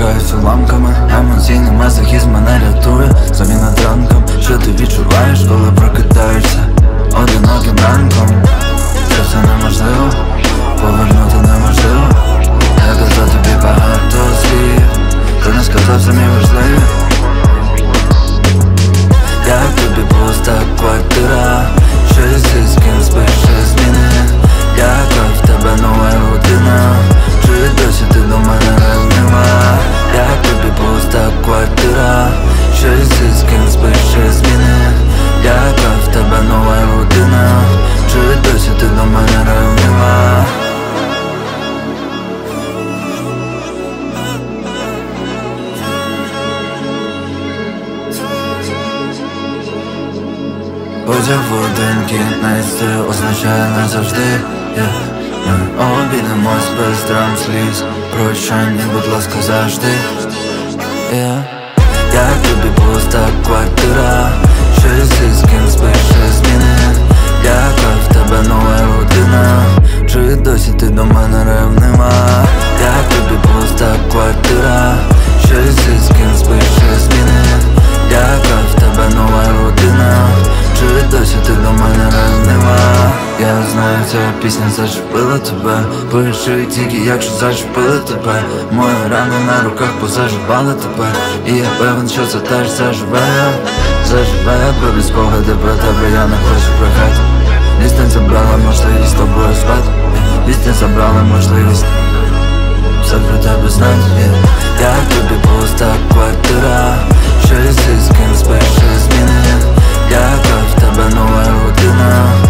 торкаюсь уламками, емоційний мазохізм мене рятує. Заміна ранком, що ти відчуваєш, коли прокидаєшся одиноким ранком. Це все неможливо, повернути неможливо. Я казав тобі багато слів, ти не сказав самі важливі. Як тобі пуста квартира, щось з ким спиш, щось зміни. Яка в тебе нова рутина, чи досі ти до мене ревнива? Як тобі пуста квартира, щось з ким спиш, щось зміни. Яка в тебе нова рутина, чи досі ти до мене ревнива? Потяг в один кінець, це означає назавжди. Ми обійдемось без драм, сліз, прощання, будь ласка, завжди. Як тобі пуста квартира, щось з ким спиш, щось зміни. Яка в тебе нова рутина, чи досі ти до мене ревнива? Як тобі пуста квартира, щось з ким спиш, щось зміни. Яка в тебе нова рутина, чи досі ти до мене ревнива? Я знаю, ця пісня зачепила тебе. Пиши тільки, якщо зачепили тебе. Мої рани на руках позаживали тебе. І я певен, що це теж заживе. Заживе, бебі, спогади про тебе, я не хочу брехати. Дійсно забрала можливість з тобою спати. Дійсно забрала можливість все про тебе знати. Як тобі пуста квартира, щось з ким спиш, щось зміни. Яка в тебе нова рутина,